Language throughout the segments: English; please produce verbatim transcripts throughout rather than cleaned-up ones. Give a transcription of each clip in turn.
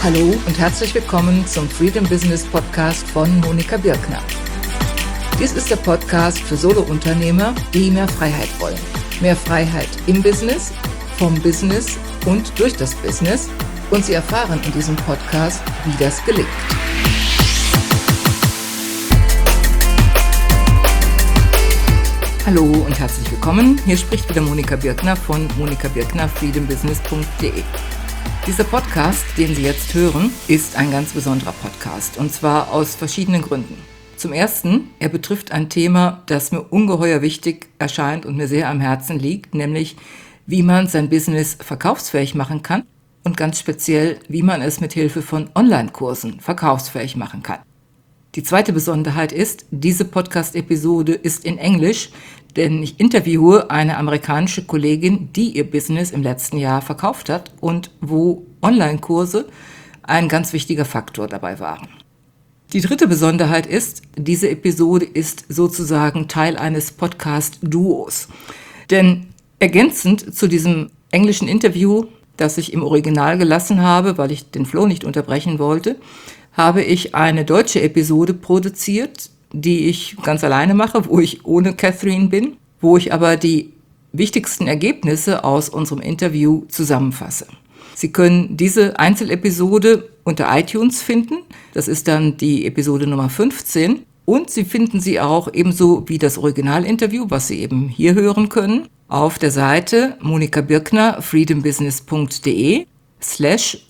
Hallo und herzlich willkommen zum Freedom Business Podcast von Monika Birkner. Dies ist der Podcast für Solo-Unternehmer, die mehr Freiheit wollen. Mehr Freiheit im Business, vom Business und durch das Business. Und Sie erfahren in diesem Podcast, wie das gelingt. Hallo und herzlich willkommen. Hier spricht wieder Monika Birkner von monika birkner freedom business punkt de. Dieser Podcast, den Sie jetzt hören, ist ein ganz besonderer Podcast und zwar aus verschiedenen Gründen. Zum Ersten, er betrifft ein Thema, das mir ungeheuer wichtig erscheint und mir sehr am Herzen liegt, nämlich wie man sein Business verkaufsfähig machen kann und ganz speziell, wie man es mit Hilfe von Online-Kursen verkaufsfähig machen kann. Die zweite Besonderheit ist, diese Podcast-Episode ist in Englisch, denn ich interviewe eine amerikanische Kollegin, die ihr Business im letzten Jahr verkauft hat und wo Online-Kurse ein ganz wichtiger Faktor dabei waren. Die dritte Besonderheit ist, diese Episode ist sozusagen Teil eines Podcast-Duos. Denn ergänzend zu diesem englischen Interview, das ich im Original gelassen habe, weil ich den Flow nicht unterbrechen wollte, habe ich eine deutsche Episode produziert, die ich ganz alleine mache, wo ich ohne Catherine bin, wo ich aber die wichtigsten Ergebnisse aus unserem Interview zusammenfasse. Sie können diese Einzelepisode unter iTunes finden, das ist dann die Episode Nummer fünfzehn, und Sie finden sie auch ebenso wie das Originalinterview, was Sie eben hier hören können, auf der Seite monika birkner freedom business punkt de slash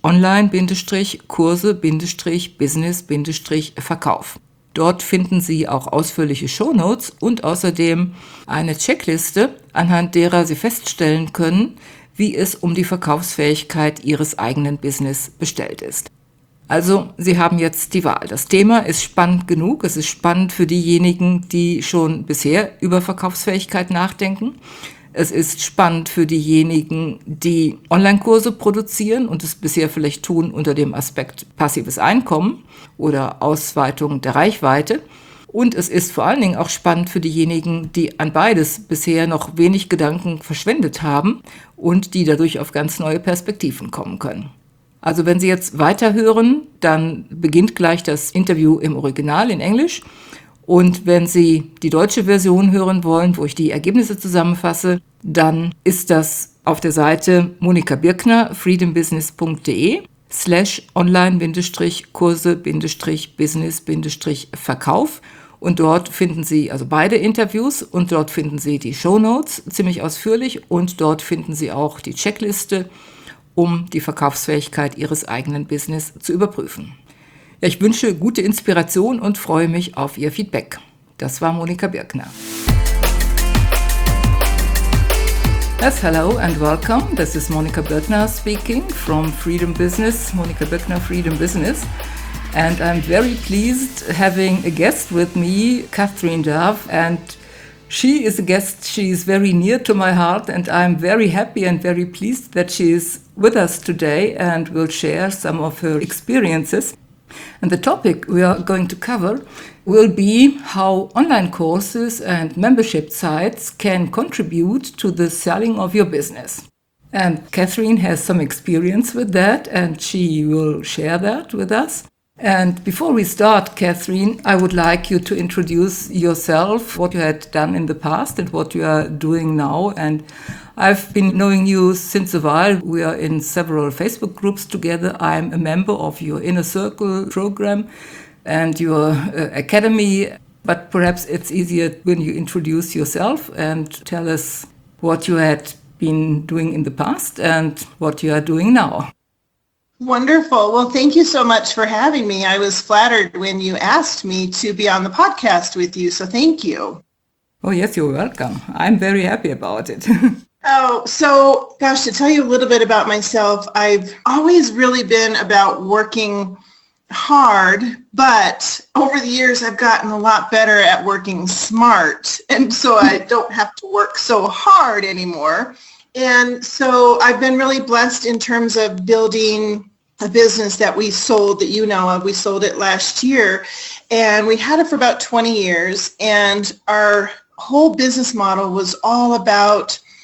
online-kurse-business-verkauf. Dort finden Sie auch ausführliche Shownotes und außerdem eine Checkliste, anhand derer Sie feststellen können, wie es um die Verkaufsfähigkeit Ihres eigenen Business bestellt ist. Also, Sie haben jetzt die Wahl. Das Thema ist spannend genug. Es ist spannend für diejenigen, die schon bisher über Verkaufsfähigkeit nachdenken. Es ist spannend für diejenigen, die Online-Kurse produzieren und es bisher vielleicht tun unter dem Aspekt passives Einkommen oder Ausweitung der Reichweite. Und es ist vor allen Dingen auch spannend für diejenigen, die an beides bisher noch wenig Gedanken verschwendet haben und die dadurch auf ganz neue Perspektiven kommen können. Also wenn Sie jetzt weiterhören, dann beginnt gleich das Interview im Original in Englisch. Und wenn Sie die deutsche Version hören wollen, wo ich die Ergebnisse zusammenfasse, dann ist das auf der Seite monika birkner freedom business punkt de slash online-kurse-business-verkauf. Und dort finden Sie also beide Interviews und dort finden Sie die Shownotes ziemlich ausführlich und dort finden Sie auch die Checkliste, um die Verkaufsfähigkeit Ihres eigenen Business zu überprüfen. Ja, ich wünsche gute Inspiration und freue mich auf Ihr Feedback. Das war Monika Birkner. Yes, hello and welcome. This is Monika Birkner speaking from Freedom Business, Monika Birkner Freedom Business. And I'm very pleased having a guest with me, Catherine Dove, and she is a guest, she is very near to my heart, and I'm very happy and very pleased that she is with us today and will share some of her experiences. And the topic we are going to cover will be how online courses and membership sites can contribute to the selling of your business. And Catherine has some experience with that, and she will share that with us. And before we start, Catherine, I would like you to introduce yourself, what you had done in the past and what you are doing now. And I've been knowing you since a while. We are in several Facebook groups together. I'm a member of your Inner Circle program and your uh, academy. But perhaps it's easier when you introduce yourself and tell us what you had been doing in the past and what you are doing now. Wonderful. Well, thank you so much for having me. I was flattered when you asked me to be on the podcast with you, so thank you. Oh, yes, you're welcome. I'm very happy about it. Oh, so gosh, to tell you a little bit about myself, I've always really been about working hard, but over the years I've gotten a lot better at working smart, and so I don't have to work so hard anymore. And so I've been really blessed in terms of building a business that we sold, that you know of. We sold it last year, and we had it for about twenty years, and our whole business model was all about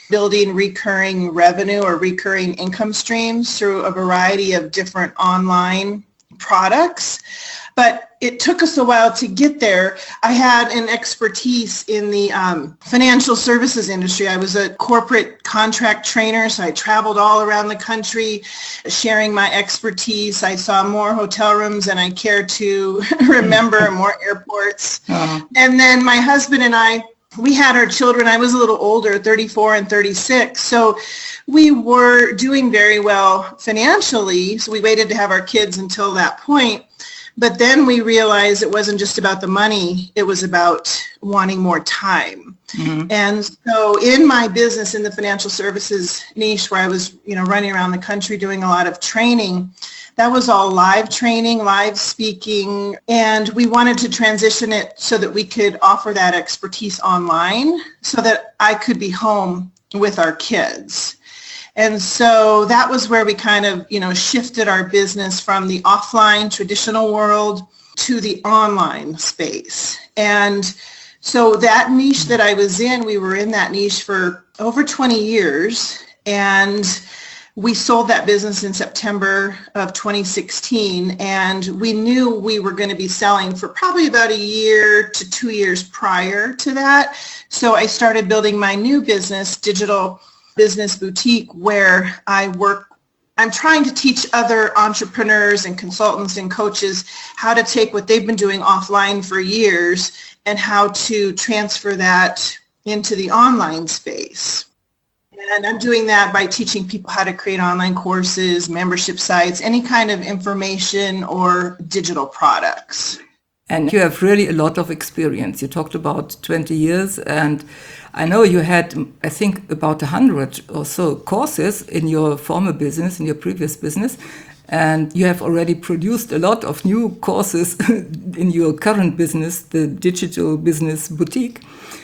building recurring revenue or recurring income streams through a variety of different online products. But it took us a while to get there. I had an expertise in the um, financial services industry. I was a corporate contract trainer, so I traveled all around the country sharing my expertise. I saw more hotel rooms than I care to remember, more airports. Uh-huh. And then my husband and I, we had our children. I was a little older, thirty-four and thirty-six. So we were doing very well financially. So we waited to have our kids until that point. But then we realized it wasn't just about the money, it was about wanting more time. Mm-hmm. And so in my business, in the financial services niche where I was, you know, running around the country doing a lot of training, that was all live training, live speaking, and we wanted to transition it so that we could offer that expertise online so that I could be home with our kids. And so that was where we kind of, you know, shifted our business from the offline traditional world to the online space. And so that niche that I was in, we were in that niche for over twenty years. And we sold that business in September of twenty sixteen. And we knew we were going to be selling for probably about a year to two years prior to that. So I started building my new business, Digital Business Boutique, where I work. I'm trying to teach other entrepreneurs and consultants and coaches how to take what they've been doing offline for years and how to transfer that into the online space. And I'm doing that by teaching people how to create online courses, membership sites, any kind of information or digital products. And you have really a lot of experience. You talked about twenty years, and I know you had, I think, about one hundred or so courses in your former business, in your previous business, and you have already produced a lot of new courses in your current business, the Digital Business Boutique.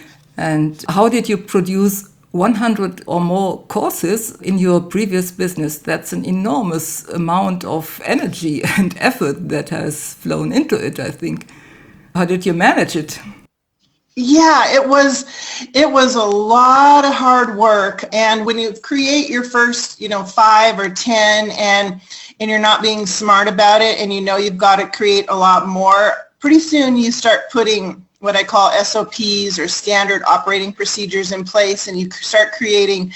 And how did you produce one hundred or more courses in your previous business? That's an enormous amount of energy and effort that has flown into it, I think. How did you manage it? Yeah, it was it was a lot of hard work. And when you create your first, you know, five or ten and and you're not being smart about it and you know you've got to create a lot more, pretty soon you start putting what I call S O Ps or standard operating procedures in place, and you start creating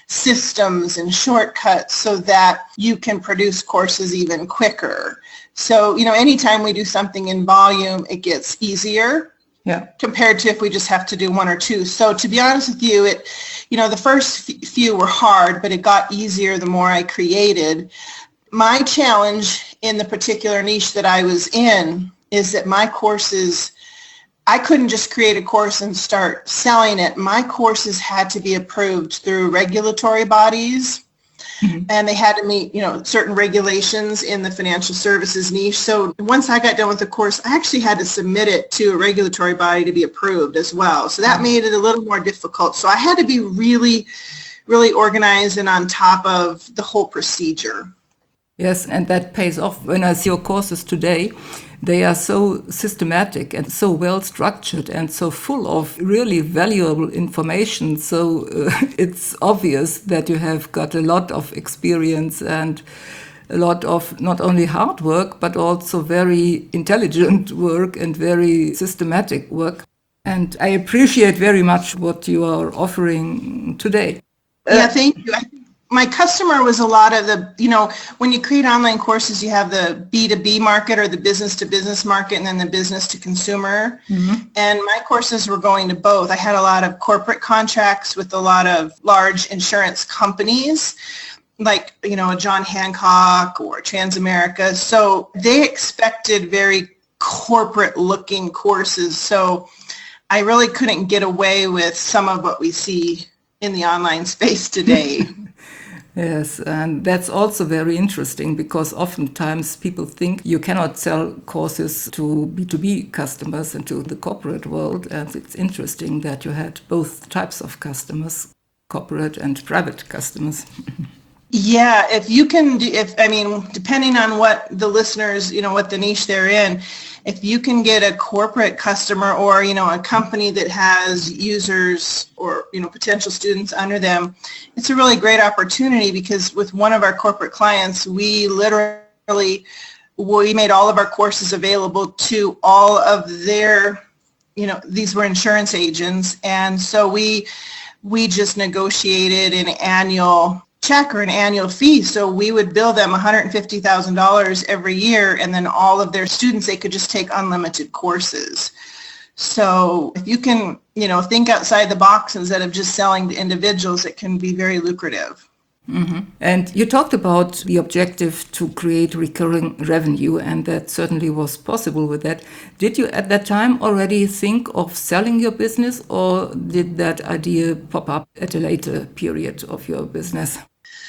systems and shortcuts so that you can produce courses even quicker. So, you know, anytime we do something in volume, it gets easier. Yeah. Compared to if we just have to do one or two. So to be honest with you, it, you know, the first f- few were hard, but it got easier the more I created. My challenge in the particular niche that I was in is that my courses, I couldn't just create a course and start selling it. My courses had to be approved through regulatory bodies. Mm-hmm. And they had to meet, you know, certain regulations in the financial services niche. So once I got done with the course, I actually had to submit it to a regulatory body to be approved as well. So that made it a little more difficult. So I had to be really, really organized and on top of the whole procedure. Yes, and that pays off. When I see your courses today, they are so systematic and so well structured and so full of really valuable information. So uh, it's obvious that you have got a lot of experience and a lot of not only hard work, but also very intelligent work and very systematic work. And I appreciate very much what you are offering today. Yeah, thank you. I My customer was a lot of the, you know, when you create online courses, you have the B two B market or the business to business market and then the business to consumer. Mm-hmm. And my courses were going to both. I had a lot of corporate contracts with a lot of large insurance companies like, you know, John Hancock or Transamerica. So they expected very corporate looking courses. So I really couldn't get away with some of what we see in the online space today. Yes, and that's also very interesting because oftentimes people think you cannot sell courses to B two B customers and to the corporate world. And it's interesting that you had both types of customers, corporate and private customers. Yeah, if you can, do, if I mean, depending on what the listeners, you know, what the niche they're in, if you can get a corporate customer or, you know, a company that has users or, you know, potential students under them, it's a really great opportunity because with one of our corporate clients, we literally, we made all of our courses available to all of their, you know, these were insurance agents. And so we, we just negotiated an annual check or an annual fee. So we would bill them one hundred fifty thousand dollars every year, and then all of their students, they could just take unlimited courses. So if you can, you know, think outside the box instead of just selling to individuals, it can be very lucrative. Mm-hmm. And you talked about the objective to create recurring revenue, and that certainly was possible with that. Did you at that time already think of selling your business, or did that idea pop up at a later period of your business?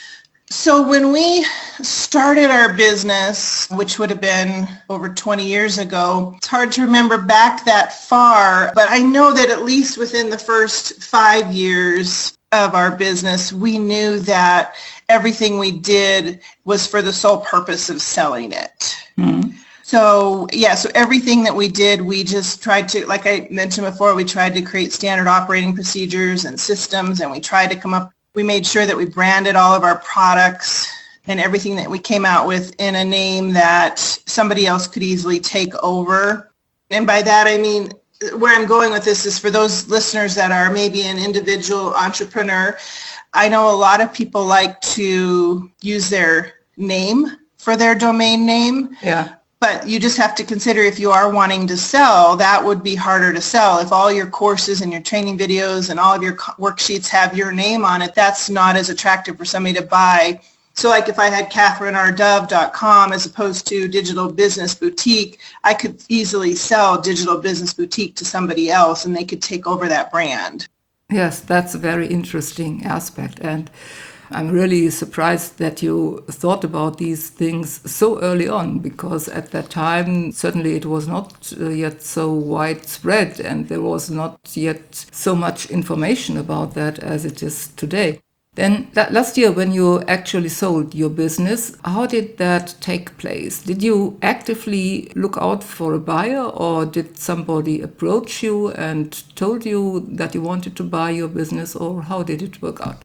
So when we started our business, which would have been over twenty years ago, it's hard to remember back that far, but I know that at least within the first five years of our business, we knew that everything we did was for the sole purpose of selling it. Mm-hmm. So yeah, so everything that we did, we just tried to, like I mentioned before, we tried to create standard operating procedures and systems, and we tried to come up, we made sure that we branded all of our products and everything that we came out with in a name that somebody else could easily take over. And by that, I mean, where I'm going with this is for those listeners that are maybe an individual entrepreneur. I know a lot of people like to use their name for their domain name. Yeah. But you just have to consider if you are wanting to sell, that would be harder to sell. If all your courses and your training videos and all of your worksheets have your name on it, that's not as attractive for somebody to buy. So like if I had Catherine R Dove dot com as opposed to Digital Business Boutique, I could easily sell Digital Business Boutique to somebody else and they could take over that brand. Yes, that's a very interesting aspect. And I'm really surprised that you thought about these things so early on, because at that time, certainly it was not yet so widespread and there was not yet so much information about that as it is today. Then that last year, when you actually sold your business, how did that take place? Did you actively look out for a buyer, or did somebody approach you and told you that you wanted to buy your business, or how did it work out?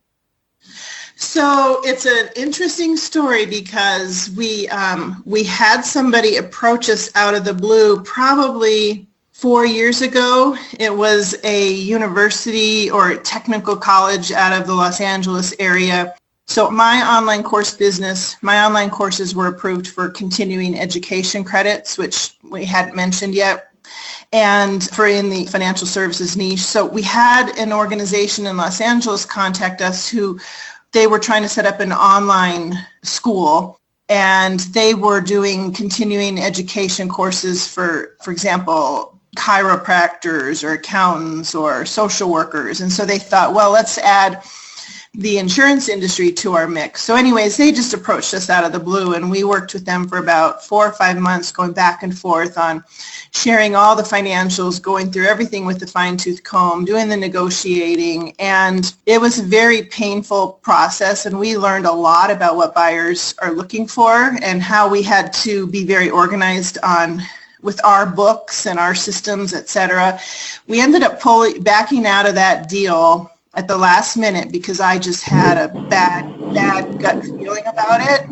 So it's an interesting story because we um, we had somebody approach us out of the blue probably four years ago. It was a university or technical college out of the Los Angeles area. So my online course business, my online courses were approved for continuing education credits, which we hadn't mentioned yet, and for in the financial services niche. So we had an organization in Los Angeles contact us who they were trying to set up an online school, and they were doing continuing education courses for, for example, chiropractors or accountants or social workers. And so they thought, well, let's add the insurance industry to our mix. So anyways, they just approached us out of the blue, and we worked with them for about four or five months going back and forth on sharing all the financials, going through everything with the fine-tooth comb, doing the negotiating. And it was a very painful process, and we learned a lot about what buyers are looking for and how we had to be very organized on with our books and our systems, et cetera. We ended up pulling, backing out of that deal at the last minute because I just had a bad, bad gut feeling about it.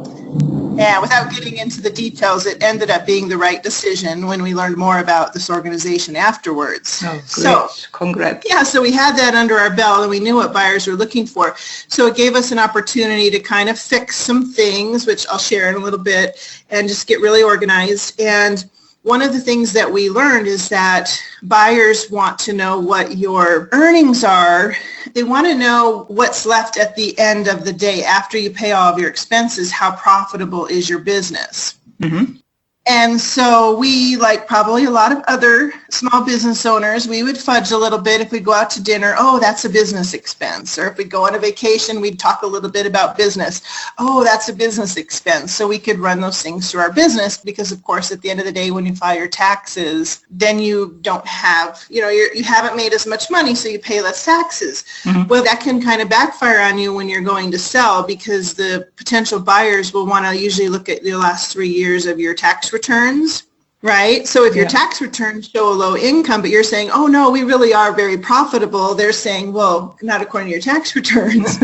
And without getting into the details, it ended up being the right decision when we learned more about this organization afterwards. Oh, great. So, congrats. Yeah, so we had that under our belt and we knew what buyers were looking for. So it gave us an opportunity to kind of fix some things, which I'll share in a little bit, and just get really organized. And one of the things that we learned is that buyers want to know what your earnings are. They want to know what's left at the end of the day after you pay all of your expenses. How profitable is your business? Mm-hmm. And so we, like probably a lot of other small business owners, we would fudge a little bit if we go out to dinner. Oh, that's a business expense. Or if we go on a vacation, we'd talk a little bit about business. Oh, that's a business expense. So we could run those things through our business because, of course, at the end of the day, when you file your taxes, then you don't have, you know, you're, you haven't made as much money, so you pay less taxes. Mm-hmm. Well, that can kind of backfire on you when you're going to sell because the potential buyers will want to usually look at the last three years of your tax returns, right? So if your Yeah. tax returns show a low income, but you're saying, oh no, we really are very profitable, they're saying, well, not according to your tax returns.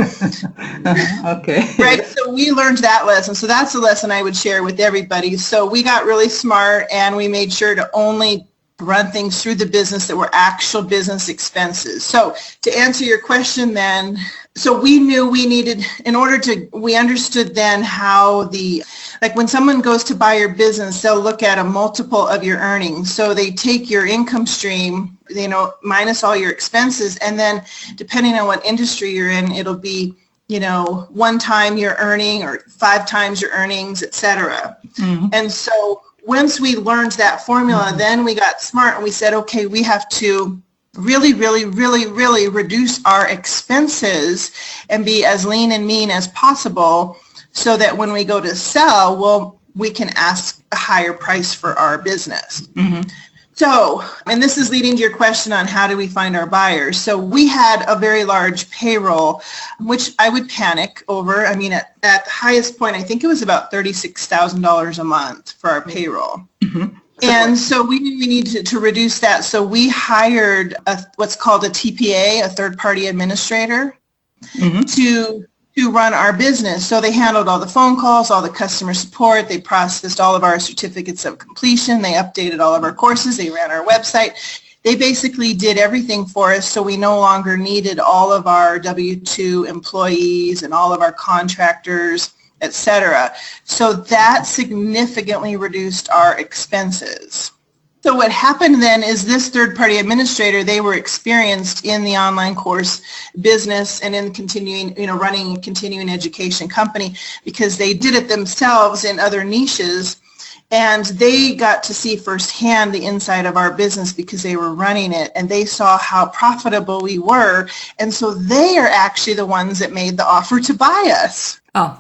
Uh-huh. Okay. Right. So we learned that lesson. So that's a lesson I would share with everybody. So we got really smart and we made sure to only run things through the business that were actual business expenses. So to answer your question then, so we knew we needed, in order to, we understood then how the, like when someone goes to buy your business, they'll look at a multiple of your earnings. So they take your income stream, you know, minus all your expenses. And then depending on what industry you're in, it'll be, you know, one time your earning or five times your earnings, et cetera. Mm-hmm. And so once we learned that formula, mm-hmm. then we got smart and we said, okay, we have to really, really, really, really reduce our expenses and be as lean and mean as possible so that when we go to sell, well, we can ask a higher price for our business. Mm-hmm. So, and this is leading to your question on how do we find our buyers. So we had a very large payroll, which I would panic over. I mean, at, at the highest point, I think it was about thirty-six thousand dollars a month for our payroll. Mm-hmm. And so we knew we needed to, to reduce that. So we hired a, what's called a T P A, a third-party administrator, mm-hmm. to to run our business. So they handled all the phone calls, all the customer support. They processed all of our certificates of completion. They updated all of our courses. They ran our website. They basically did everything for us. So we no longer needed all of our W two employees and all of our contractors, et cetera. So that significantly reduced our expenses. So what happened then is this third-party administrator, they were experienced in the online course business and in continuing, you know, running a continuing education company because they did it themselves in other niches. And they got to see firsthand the inside of our business because they were running it and they saw how profitable we were. And so they are actually the ones that made the offer to buy us. Oh,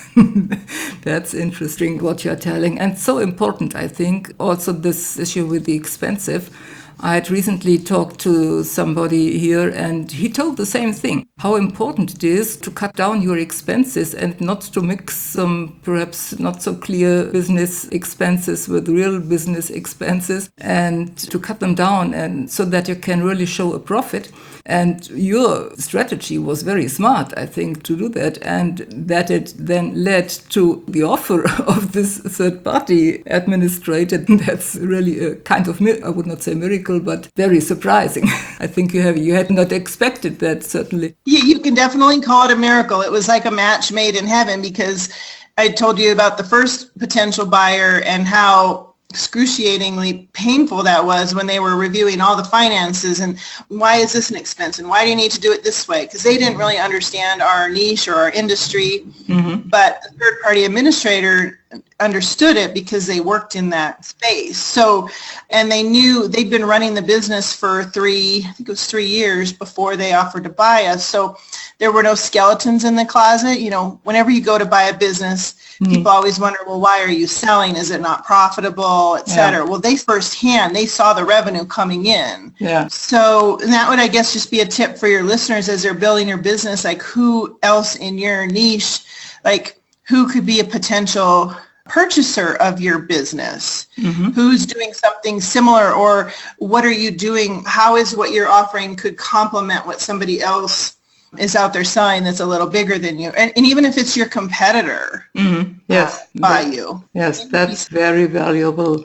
that's interesting what you're telling. And so important, I think, also this issue with the expensive. I had recently talked to somebody here and he told the same thing, how important it is to cut down your expenses and not to mix some perhaps not so clear business expenses with real business expenses and to cut them down and so that you can really show a profit. And your strategy was very smart, I think, to do that, and that it then led to the offer of this third-party administrator. That's really a kind of, I would not say miracle, but very surprising. I think you have you had not expected that, certainly. Yeah, you can definitely call it a miracle. It was like a match made in heaven because I told you about the first potential buyer and how excruciatingly painful that was when they were reviewing all the finances and why is this an expense and why do you need to do it this way? Because they didn't really understand our niche or our industry, mm-hmm. but the third-party administrator understood it because they worked in that space. So, and they knew they'd been running the business for three, I think it was three years before they offered to buy us. So there were no skeletons in the closet. You know, whenever you go to buy a business, mm-hmm. people always wonder, well, why are you selling? Is it not profitable, et cetera? Yeah. Well, they firsthand, they saw the revenue coming in. Yeah. So and that would, I guess, just be a tip for your listeners as they're building your business, like who else in your niche, like who could be a potential purchaser of your business, mm-hmm. who's doing something similar, or what are you doing? How is what you're offering could complement what somebody else is out there selling that's a little bigger than you, and, and even if it's your competitor, mm-hmm. yes, uh, by you. Yes, that's very valuable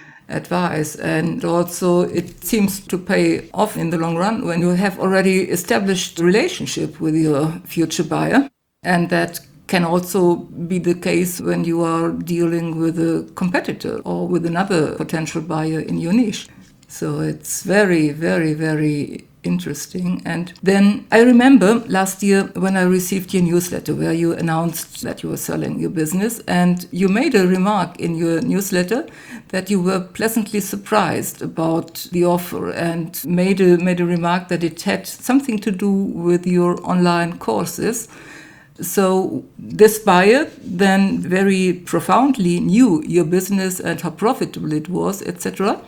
advice, and also it seems to pay off in the long run when you have already established a relationship with your future buyer, and that can also be the case when you are dealing with a competitor or with another potential buyer in your niche. So it's very, very, very interesting. And then I remember last year when I received your newsletter where you announced that you were selling your business, and you made a remark in your newsletter that you were pleasantly surprised about the offer and made a, made a remark that it had something to do with your online courses. So this buyer then very profoundly knew your business and how profitable it was, et cetera.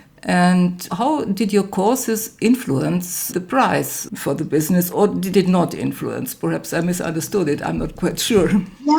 And how did your courses influence the price for the business, or did it not influence? Perhaps I misunderstood it. I'm not quite sure. Yeah.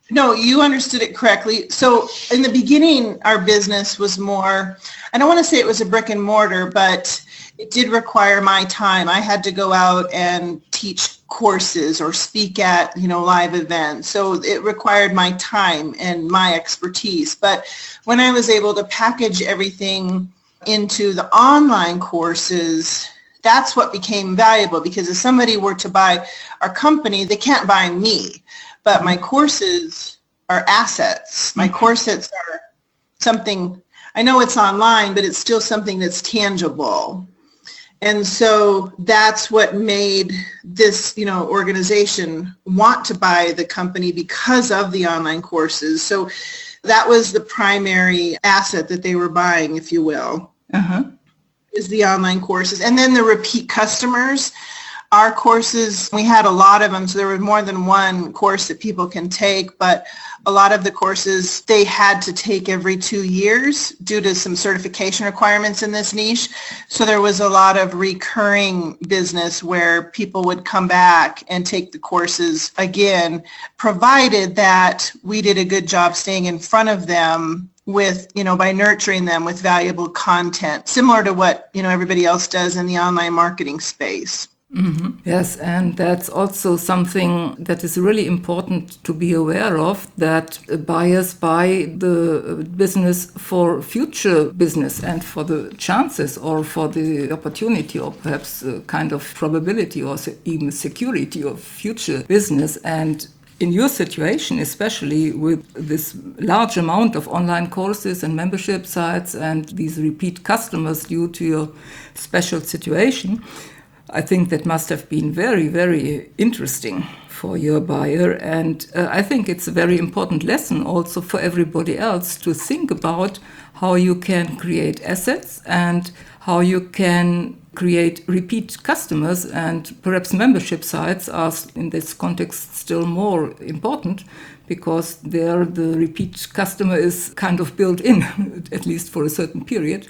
No, you understood it correctly. So in the beginning, our business was more, I don't want to say it was a brick and mortar, but it did require my time. I had to go out and teach courses or speak at, you know, live events. So it required my time and my expertise. But when I was able to package everything into the online courses, that's what became valuable, because if somebody were to buy our company, they can't buy me. But my courses are assets. My courses are something, I know it's online, but it's still something that's tangible. And so that's what made this, you know, organization want to buy the company, because of the online courses. So that was the primary asset that they were buying, if you will, uh-huh. is the online courses. And then the repeat customers. Our courses, we had a lot of them, so there was more than one course that people can take, but a lot of the courses they had to take every two years due to some certification requirements in this niche. So there was a lot of recurring business where people would come back and take the courses again, provided that we did a good job staying in front of them with, you know, by nurturing them with valuable content, similar to what, you know, everybody else does in the online marketing space. Mm-hmm. Yes, and that's also something that is really important to be aware of, that buyers buy the business for future business and for the chances or for the opportunity or perhaps a kind of probability or even security of future business. And in your situation, especially with this large amount of online courses and membership sites and these repeat customers due to your special situation, I think that must have been very, very interesting for your buyer. And uh, I think it's a very important lesson also for everybody else to think about how you can create assets and how you can create repeat customers, and perhaps membership sites are in this context still more important, because there the repeat customer is kind of built in, at least for a certain period.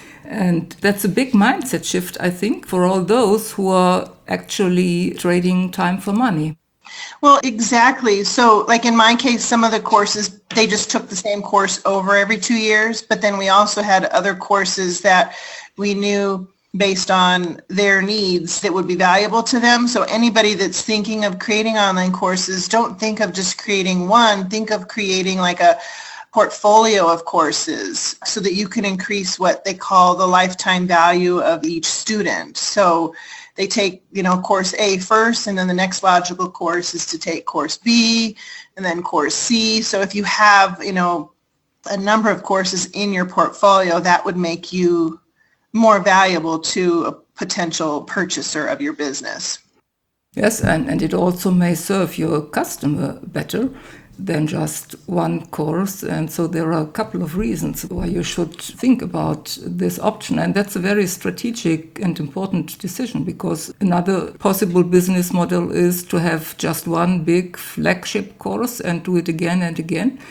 And that's a big mindset shift, I think, for all those who are actually trading time for money. Well, exactly. So like in my case, some of the courses, they just took the same course over every two years. But then we also had other courses that we knew based on their needs that would be valuable to them. So anybody that's thinking of creating online courses, don't think of just creating one. Think of creating like a portfolio of courses so that you can increase what they call the lifetime value of each student. So they take, you know, course A first, and then the next logical course is to take course B and then course C. So if you have, you know, a number of courses in your portfolio, that would make you more valuable to a potential purchaser of your business. Yes, and, and it also may serve your customer better than just one course. And so there are a couple of reasons why you should think about this option. And that's a very strategic and important decision, because another possible business model is to have just one big flagship course and do it again and again,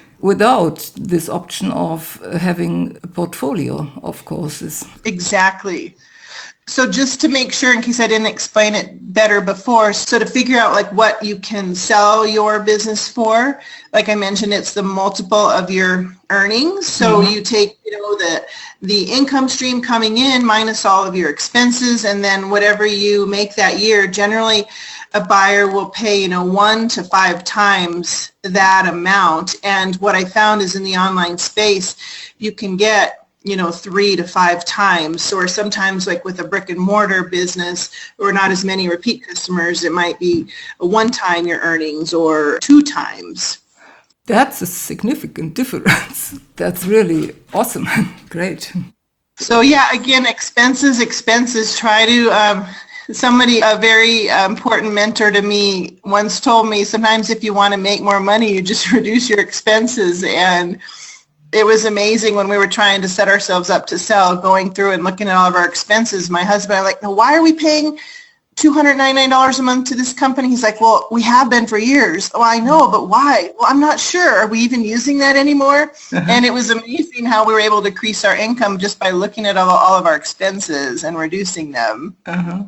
without this option of having a portfolio of courses. Exactly. So just to make sure, in case I didn't explain it better before, so to figure out like what you can sell your business for, like I mentioned, it's the multiple of your earnings. So mm-hmm. you take, you know, the the income stream coming in minus all of your expenses, and then whatever you make that year, generally a buyer will pay, you know, one to five times that amount. And what I found is in the online space, you can get, you know, three to five times, or sometimes like with a brick and mortar business or not as many repeat customers, it might be one time your earnings or two times. That's a significant difference. That's really awesome. Great. So yeah, again, expenses, expenses, try to, um, somebody, a very uh, important mentor to me once told me, sometimes if you want to make more money, you just reduce your expenses. And it was amazing when we were trying to set ourselves up to sell, going through and looking at all of our expenses. My husband and I were like, no, why are we paying two hundred ninety-nine dollars a month to this company? He's like, well, we have been for years. Oh, I know, but why? Well, I'm not sure. Are we even using that anymore? Uh-huh. And it was amazing how we were able to increase our income just by looking at all, all of our expenses and reducing them. Uh-huh.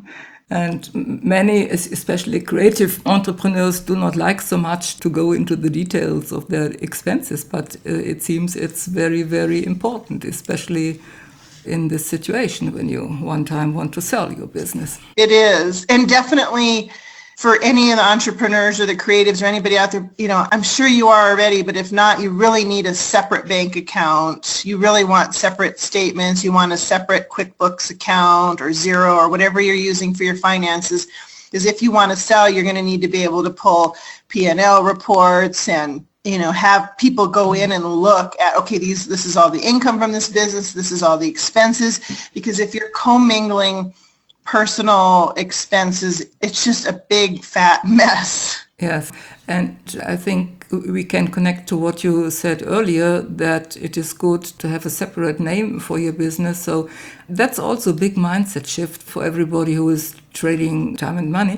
And many, especially creative entrepreneurs, do not like so much to go into the details of their expenses, but uh, it seems it's very, very important, especially in this situation when you one time want to sell your business. It is. And definitely for any of the entrepreneurs or the creatives or anybody out there, you know, I'm sure you are already, but if not, you really need a separate bank account. You really want separate statements. You want a separate QuickBooks account or Xero or whatever you're using for your finances. Because if you want to sell, you're going to need to be able to pull P and L reports and, you know, have people go in and look at, okay, these, this is all the income from this business. This is all the expenses. Because if you're commingling personal expenses, it's just a big fat mess. Yes, and I think we can connect to what you said earlier, that it is good to have a separate name for your business. So that's also a big mindset shift for everybody who is trading time and money.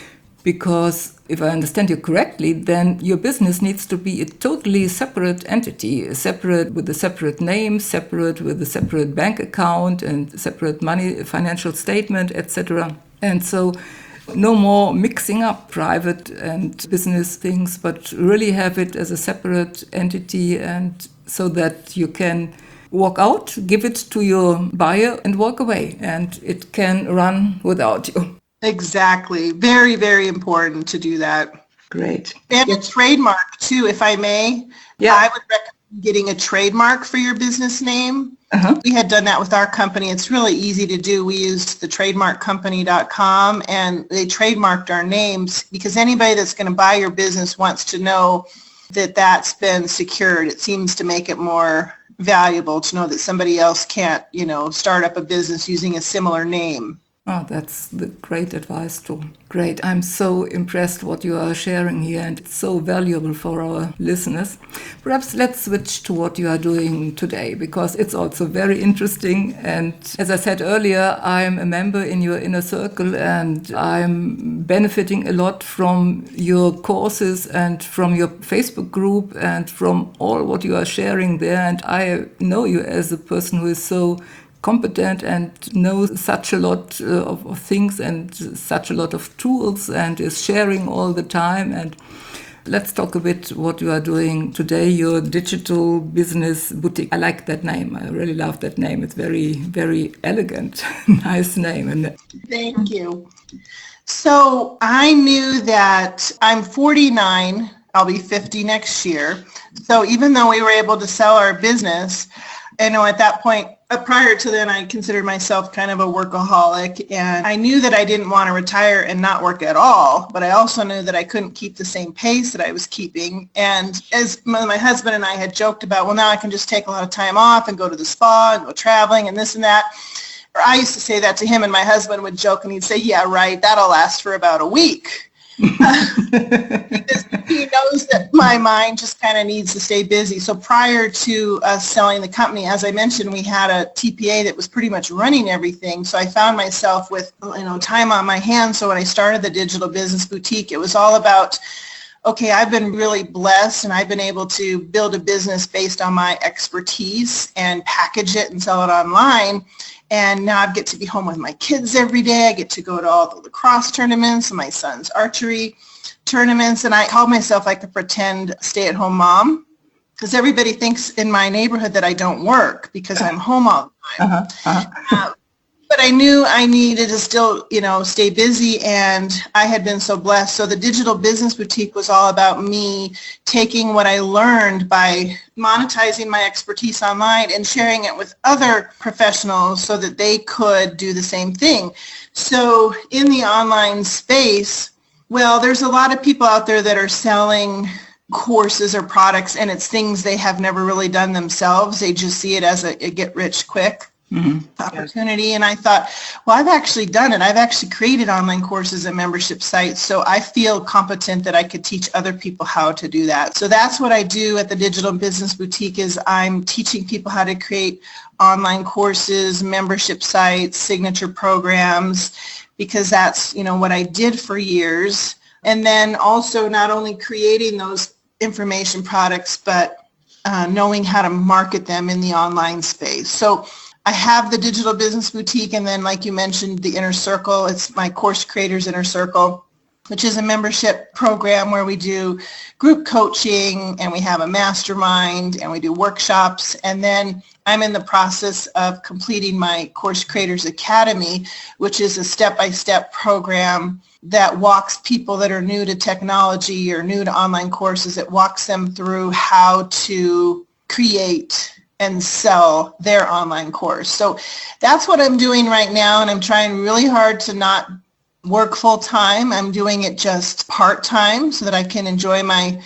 Because if I understand you correctly, then your business needs to be a totally separate entity, separate with a separate name, separate with a separate bank account and separate money, financial statement, et cetera. And so no more mixing up private and business things, but really have it as a separate entity, and so that you can walk out, give it to your buyer and walk away, and it can run without you. Exactly. Very, very important to do that. Great. And a trademark too, if I may. Yeah. I would recommend getting a trademark for your business name. Uh-huh. We had done that with our company. It's really easy to do. We used the trademark company dot com and they trademarked our names because anybody that's going to buy your business wants to know that that's been secured. It seems to make it more valuable to know that somebody else can't, you know, start up a business using a similar name. Oh, that's the great advice too. Great. I'm so impressed what you are sharing here, and it's so valuable for our listeners. Perhaps let's switch to what you are doing today, because it's also very interesting. And as I said earlier, I'm a member in your inner circle, and I'm benefiting a lot from your courses and from your Facebook group and from all what you are sharing there. And I know you as a person who is so competent and knows such a lot uh, of, of things and such a lot of tools and is sharing all the time. And let's talk a bit what you are doing today, your digital business boutique. I like that name. I really love that name. It's very, very elegant, nice name. And thank you. So I knew that I'm forty-nine. I'll be fifty next year. So even though we were able to sell our business, I know at that point, uh, prior to then, I considered myself kind of a workaholic, and I knew that I didn't want to retire and not work at all, but I also knew that I couldn't keep the same pace that I was keeping. And as my, my husband and I had joked about, well, now I can just take a lot of time off and go to the spa and go traveling and this and that. Or I used to say that to him, and my husband would joke and he'd say, yeah, right, that'll last for about a week. Because he knows that my mind just kind of needs to stay busy. So prior to us selling the company, as I mentioned, we had a T P A that was pretty much running everything. So I found myself with, you know, time on my hands. So when I started the Digital Business Boutique, it was all about, okay, I've been really blessed and I've been able to build a business based on my expertise and package it and sell it online. And now I get to be home with my kids every day. I get to go to all the lacrosse tournaments and my son's archery tournaments. And I call myself like a pretend stay-at-home mom because everybody thinks in my neighborhood that I don't work because I'm home all the time. Uh-huh. Uh-huh. Uh, but I knew I needed to still, you know, stay busy, and I had been so blessed. So the Digital Business Boutique was all about me taking what I learned by monetizing my expertise online and sharing it with other professionals so that they could do the same thing. So in the online space, well, there's a lot of people out there that are selling courses or products, and it's things they have never really done themselves. They just see it as a, a get rich quick Mm-hmm. opportunity. Yes. And I thought, well, I've actually done it. I've actually created online courses and membership sites. So I feel competent that I could teach other people how to do that. So that's what I do at the Digital Business Boutique is I'm teaching people how to create online courses, membership sites, signature programs, because that's, you know, what I did for years. And then also not only creating those information products, but uh, knowing how to market them in the online space. So I have the Digital Business Boutique, and then like you mentioned, the Inner Circle. It's my Course Creators Inner Circle, which is a membership program where we do group coaching and we have a mastermind and we do workshops. And then I'm in the process of completing my Course Creators Academy, which is a step-by-step program that walks people that are new to technology or new to online courses. It walks them through how to create and sell their online course. So that's what I'm doing right now, and I'm trying really hard to not work full time. I'm doing it just part time so that I can enjoy my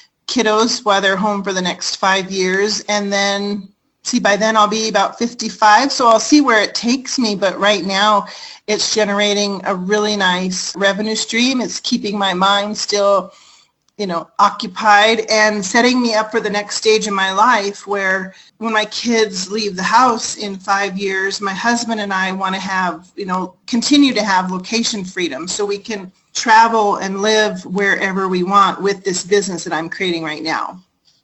kiddos while they're home for the next five years. And then, see, by then I'll be about fifty-five, so I'll see where it takes me. But right now it's generating a really nice revenue stream. It's keeping my mind still, you know, occupied and setting me up for the next stage in my life where when my kids leave the house in five years, my husband and I want to have, you know, continue to have location freedom so we can travel and live wherever we want with this business that I'm creating right now.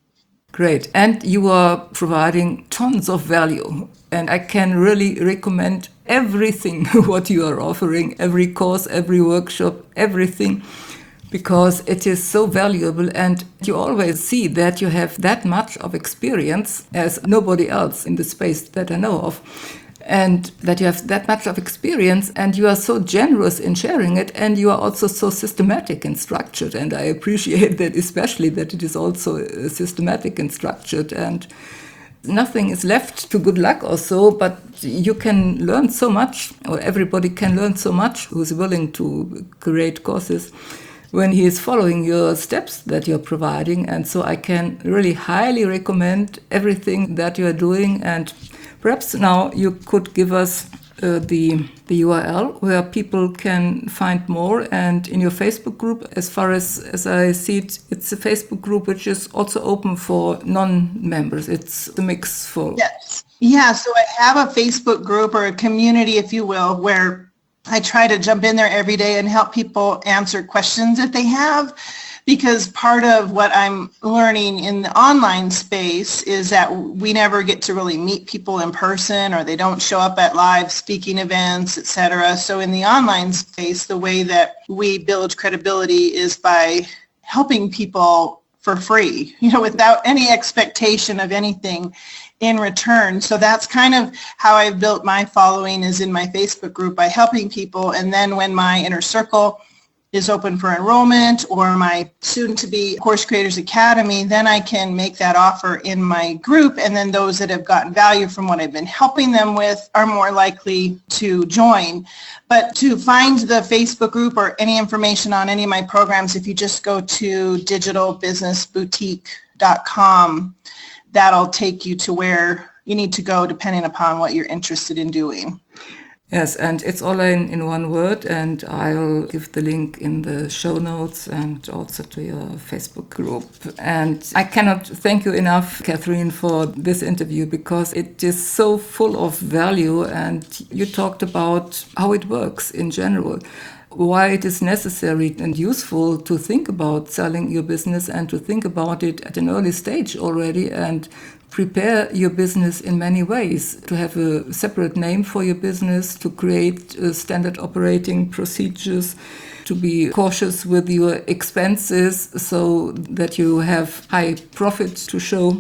Great. And you are providing tons of value. And I can really recommend everything what you are offering, every course, every workshop, everything, because it is so valuable, and you always see that you have that much of experience as nobody else in the space that I know of, and that you have that much of experience, and you are so generous in sharing it, and you are also so systematic and structured, and I appreciate that, especially that it is also systematic and structured, and nothing is left to good luck or so, but you can learn so much, or everybody can learn so much who's willing to create courses when he is following your steps that you're providing. And so I can really highly recommend everything that you are doing. And perhaps now you could give us uh, the the U R L where people can find more. And in your Facebook group, as far as, as I see it, it's a Facebook group which is also open for non-members. It's a mix for... Yes. Yeah, so I have a Facebook group, or a community, if you will, where I try to jump in there every day and help people answer questions that they have, because part of what I'm learning in the online space is that we never get to really meet people in person, or they don't show up at live speaking events, et cetera. So in the online space, the way that we build credibility is by helping people for free, you know, without any expectation of anything in return. So that's kind of how I've built my following, is in my Facebook group by helping people. And then when my Inner Circle is open for enrollment, or my soon-to-be Course Creators Academy, then I can make that offer in my group. And then those that have gotten value from what I've been helping them with are more likely to join. But to find the Facebook group or any information on any of my programs, if you just go to digital business boutique dot com, that'll take you to where you need to go depending upon what you're interested in doing. Yes, and it's all in, in one word, and I'll give the link in the show notes and also to your Facebook group. And I cannot thank you enough, Catherine, for this interview, because it is so full of value, and you talked about how it works in general, why it is necessary and useful to think about selling your business and to think about it at an early stage already, and prepare your business in many ways, to have a separate name for your business, to create uh, standard operating procedures, to be cautious with your expenses so that you have high profit to show.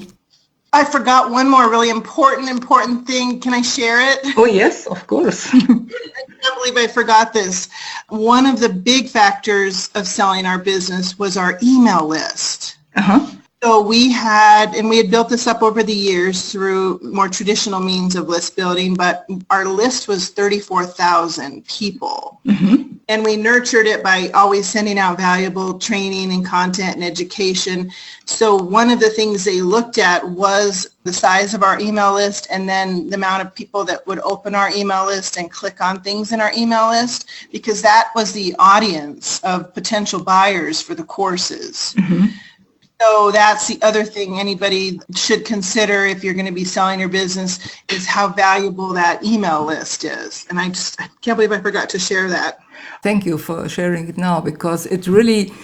I forgot one more really important, important thing. Can I share it? Oh, yes, of course. I can't believe I forgot this. One of the big factors of selling our business was our email list. Uh-huh. So we had, and we had built this up over the years through more traditional means of list building, but our list was thirty-four thousand people. Mm-hmm. And we nurtured it by always sending out valuable training and content and education. So one of the things they looked at was the size of our email list, and then the amount of people that would open our email list and click on things in our email list, because that was the audience of potential buyers for the courses. Mm-hmm. So that's the other thing anybody should consider if you're going to be selling your business, is how valuable that email list is. And I just I can't believe I forgot to share that. Thank you for sharing it now, because it really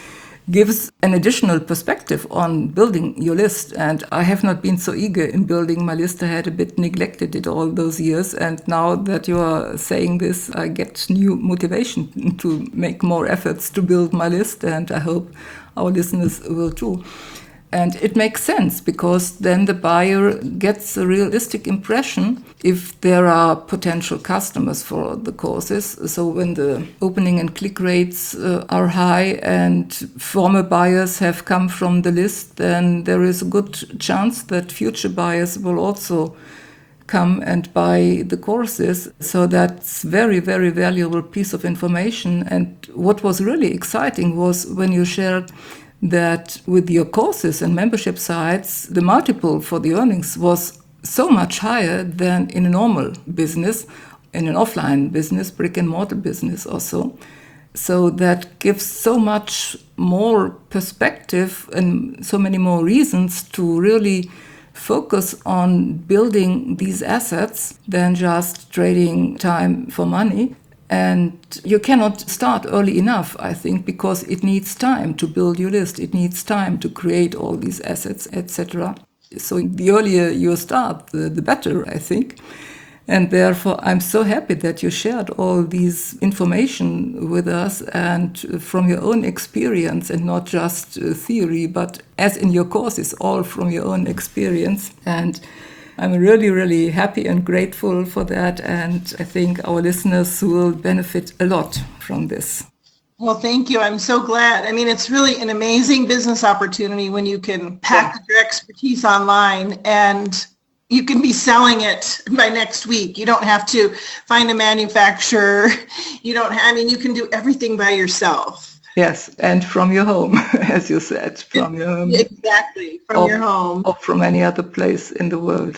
gives an additional perspective on building your list. And I have not been so eager in building my list. I had a bit neglected it all those years. And now that you are saying this, I get new motivation to make more efforts to build my list. And I hope our listeners will too. And it makes sense because then the buyer gets a realistic impression if there are potential customers for the courses. So when the opening and click rates uh, are high and former buyers have come from the list, then there is a good chance that future buyers will also come and buy the courses. So that's very, very valuable piece of information. And what was really exciting was when you shared that with your courses and membership sites, the multiple for the earnings was so much higher than in a normal business, in an offline business, brick and mortar business also. So that gives so much more perspective and so many more reasons to really focus on building these assets than just trading time for money. And you cannot start early enough, I think, because it needs time to build your list. It needs time to create all these assets, et cetera. So the earlier you start, the, the better, I think. And therefore, I'm so happy that you shared all these information with us and from your own experience and not just uh, theory, but as in your courses, all from your own experience. And I'm really, really happy and grateful for that. And I think our listeners will benefit a lot from this. Well, thank you. I'm so glad. I mean, it's really an amazing business opportunity when you can package your expertise online and you can be selling it by next week. You don't have to find a manufacturer. You don't, I mean, you can do everything by yourself. Yes, and from your home, as you said, from your home. Exactly, from or, your home. Or from any other place in the world.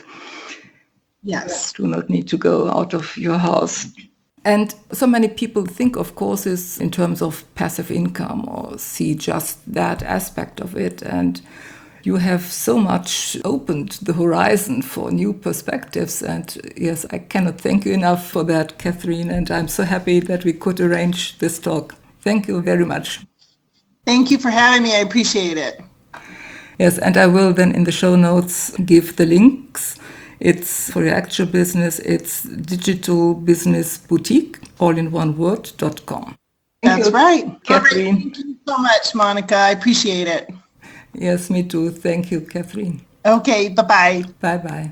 Yes. You do not need to go out of your house. And so many people think of courses in terms of passive income or see just that aspect of it. And you have so much opened the horizon for new perspectives. And yes, I cannot thank you enough for that, Catherine. And I'm so happy that we could arrange this talk. Thank you very much. Thank you for having me. I appreciate it. Yes, and I will then in the show notes give the links. It's for your actual business. It's Digital Business Boutique, all in one word, dot com. That's right. Catherine. Right. Thank you so much, Monica. I appreciate it. Yes, me too. Thank you, Catherine. Okay, bye-bye. Bye-bye.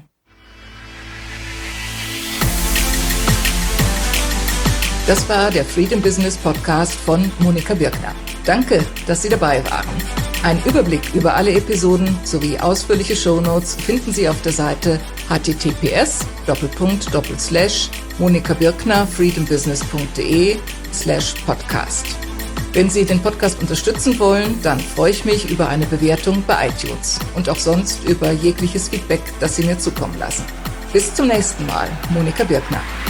Das war der Freedom Business Podcast von Monika Birkner. Danke, dass Sie dabei waren. Einen Überblick über alle Episoden sowie ausführliche Shownotes finden Sie auf der Seite h t t p s doppelpunkt doppelpunkt slash monikabirkner freedombusiness.de slash podcast. Wenn Sie den Podcast unterstützen wollen, dann freue ich mich über eine Bewertung bei iTunes und auch sonst über jegliches Feedback, das Sie mir zukommen lassen. Bis zum nächsten Mal, Monika Birkner.